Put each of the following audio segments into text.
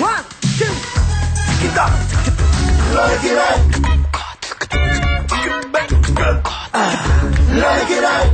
One, two, Lord király! Lord király!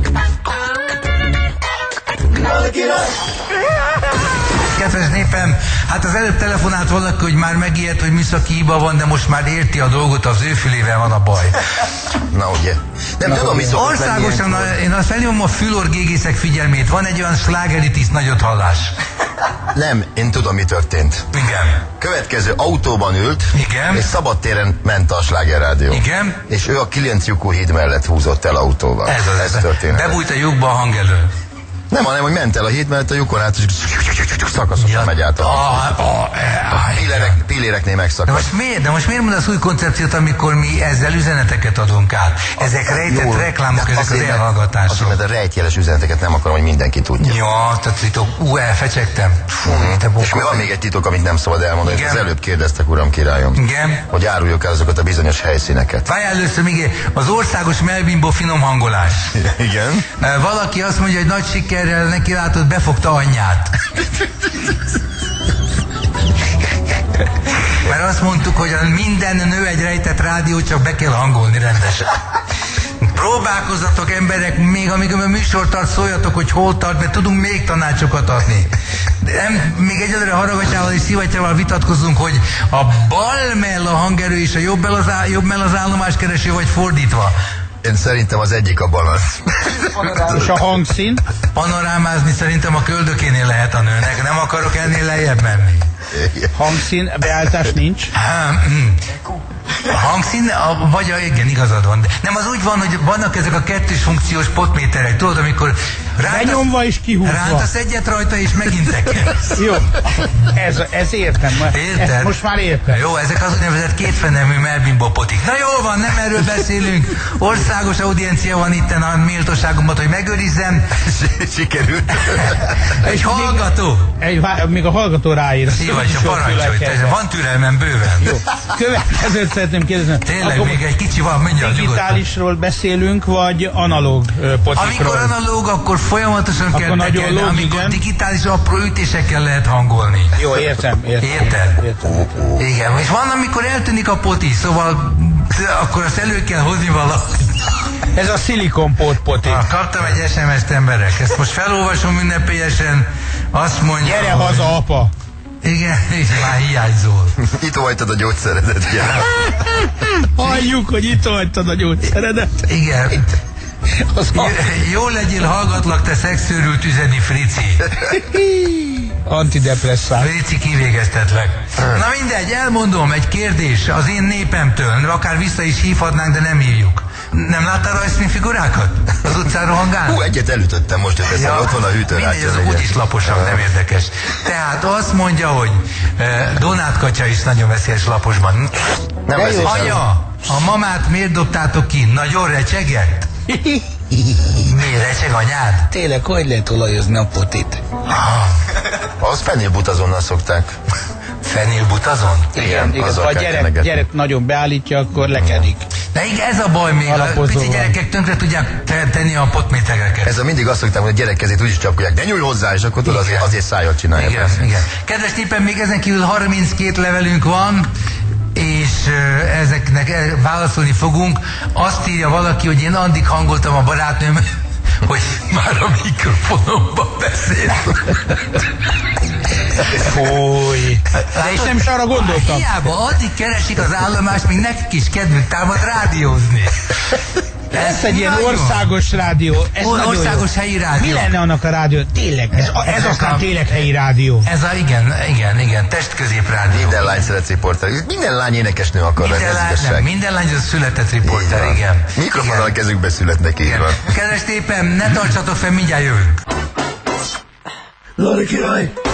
Lord király! Kedves népem, hát az előbb telefonált valaki, hogy már megijedt, hogy műszaki hiba van, de most már érti a dolgot, az ő fülével van a baj. Na ugye. Nem tudom, mi szokott országosan, én azt felnyomom a fülorgégészek figyelmét, van egy olyan slágeritiszt nagyot hallás. Nem, én tudom, mi történt. Igen. Következő autóban ült, Igen. és szabadtéren ment a slágerrádió. Igen. És ő a 9 lyukú híd mellett húzott el autóval. Ez történt. Bebújt a lyukba a hang elől. Nem, hanem, hogy ment el a híd mellett a lyukon át, és szakaszosan megy át a pilléreknél megszakadt. De most miért mondasz új koncepciót, amikor mi ezzel üzeneteket adunk át? Ezek rejtett reklámok, ezek az elhallgatások. Azért, mert a rejtjeles üzeneteket nem akarom, hogy mindenki tudja. Ja, tehát titok, elfecsegtem. És van még egy titok, amit nem szabad elmondani, és az előbb kérdeztek, uram királyom. Igen. Hogy áruljuk el azokat a bizonyos helyszíneket. Várjál először még az országos Melvimbo finom hangolás. Igen. Valaki azt mondja, hogy nagy sikerrel neki látod, befogta anyját. Mert azt mondtuk, hogy minden nő egy rejtett rádió, csak be kell hangolni rendesen. Próbálkozzatok emberek, még amikor a műsor tart, szóljatok, hogy hol tart, mert tudunk még tanácsokat adni. De nem, még egyelőre Haragatyával és Szivattyával vitatkozunk, hogy a bal mell a hangerő és a jobb mell az állomáskereső, vagy fordítva. Én szerintem az egyik a balansz. És a hangszín? Panorámázni szerintem a köldökénél lehet a nőnek, nem akarok ennél lejjebb menni. Hangszín, beállítás nincs? A hangszín, vagy igen, igazad van. De nem, az úgy van, hogy vannak ezek a kettős funkciós potméterek, tudod, amikor benyomva és kihúzva. Rántasz egyet rajta, és megint tekersz. Jó, ez értem. Érted? Ezt most már értem. Jó, ezek az úgynevezett kétfenemű Melvimbo potik. Na jól van, nem erről beszélünk. Országos audiencia van itten a méltóságomat, hogy megőrizzem. Sikerült. Egy hallgató. Még a hallgató ráír. Szívacs, a parancsolj. Van türelmem bőven. Jó. Következőt szeretném kérdezni. Tényleg, még egy kicsi van, mondja. Digitálisról beszélünk, vagy analóg potikról? Amikor analóg, akkor folyamatosan akkor kell tekerni, amikor igen. Digitális apró ütésekkel lehet hangolni. Jó, értem. Érted? Igen, és van, amikor eltűnik a poti, szóval akkor azt elő kell hozni valahogy. Ez a szilikonpót poti. Kaptam egy SMS-t, emberek, ezt most felolvasom ünnepélyesen, azt mondja... Gyere haza, apa! Igen, és már hiányzol. Itt hagytad a gyógyszeredet, gyere. Halljuk, hogy itt hagytad a gyógyszeredet. Igen. Jó legyél, hallgatlak, te szexőrült üzeni Frici. Antidepresszál. Frici, kivégeztetlek. Na mindegy, elmondom, egy kérdés az én népemtől, akár vissza is hívhatnánk, de nem hívjuk. Nem láttál rajzfilmfigurákat? Az utcán rohangálnak? Egyet elütöttem most, hogy ott van a hűtőrácsa. Mindegy, azok úgyis laposak, nem érdekes. Tehát azt mondja, hogy Donát kacsa is nagyon veszélyes laposban. Nem anya, a mamát miért dobtátok ki? Nagyon recsegett? Miért recseg anyád? Tényleg, hogy lehet olajozni a potit? Az fenélbutazonnal szokták. Fenélbutazon? Igen. Ha a gyerek nagyon beállítja, akkor lekedik. De igen, ez a baj még, a pici gyerekek tönkre tudják tenni a potmétereket. Ez a mindig azt szoktam, hogy a gyerek kezét úgyis csapolják, de nyújj hozzá, és akkor tudod, azért szájat csinálja. Igen. Kedves népem, még ezen kívül 32 levelünk van, és ezeknek válaszolni fogunk. Azt írja valaki, hogy én addig hangoltam a barátnőm, hogy már a mikrofonomban beszél. Fúj. De és nem is arra gondoltam. Hiába, addig keresik az állomást, még nekik is kedvük támad rádiózni. Ez egy ilyen országos rádió. Ez országos helyi rádió. Mi lenne annak a rádió? Tényleg, ez aztán tényleg helyi rádió. Ez a, igen, testközép rádió. Minden lány szeret riporter. Minden lány énekesnő akar lenni. Minden lány az született riporter, igen. Mikrofonnal a kezükbe születnek, így van. Kedves népem, ne tartsatok fel, mindjárt jövünk. Lord király!